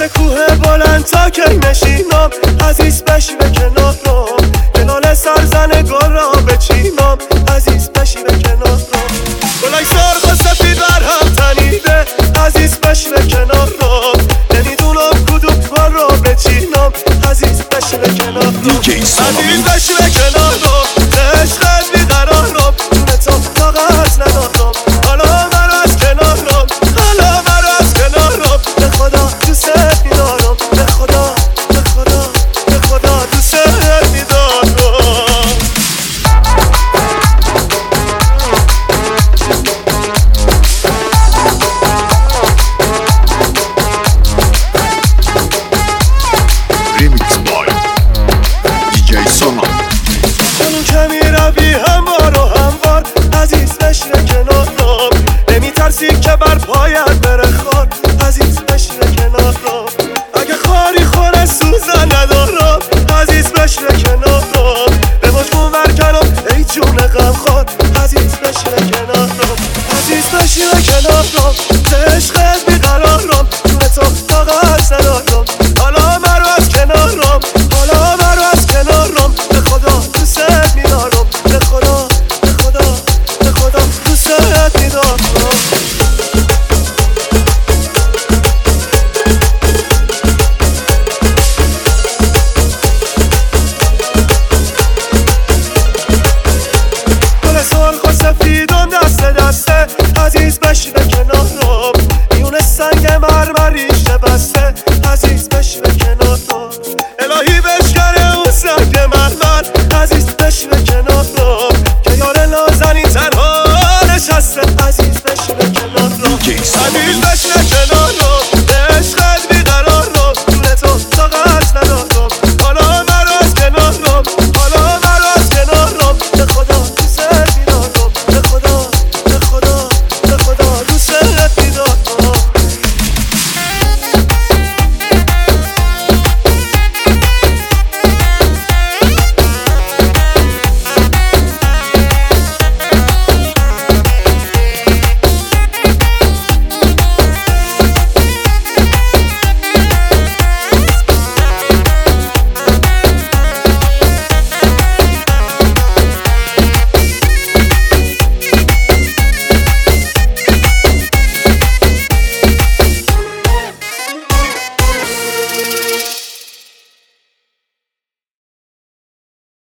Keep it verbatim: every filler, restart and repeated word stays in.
سر کوه بلند تا که نشینم، عزیز بشی به کنارم، کنال سرزنگار را بچینم، عزیز بشی به کنارم. گلای سرخ و سفید بر هم تنیده، عزیز بشی به کنارم، نمیدونم کدوم کار را بچینم، عزیز بشی به کنارم. عزیز بشی به کنارم، عشقت بیقرارم، جون تو طاقت ندارم، حالا برو از کنارم، حالا برو از کنارم. به خدا دوست میدارم، به خدا به خدا به خدا دوست میدارم. Remix by دی جی سامان. خونون که میروی هموار و هموار، عزیز بشی به کنارم، نمیترسی که بر پایت بره خار، عزیز بشی به کنارم. اگه خاری خوره سوزن ندارم، عزیز بشی به کنارم، به مجموع برکنم ای جون غمخوار، عزیز بشی به کنارم، عزیز بشی به کنارم. عشقت بیقرارم، جون تو طاقت ندارم، حالا برو از کنارم، حالا برو از کنارم. به خدا دوست میدارم، به خدا به خدا به خدا دوست میدارم. گل سرخ و سفیدم دست دسته، عزیز بشی به کنارم، میونه سنگ مرمریش بسته، عزیز بشی به کنارم. الهی بشکنه اون سنگ مرمر، عزیز بشی به کنارم، که یار نازنین تنها نشسته، عزیز بشی به کنارم. عزیز بشی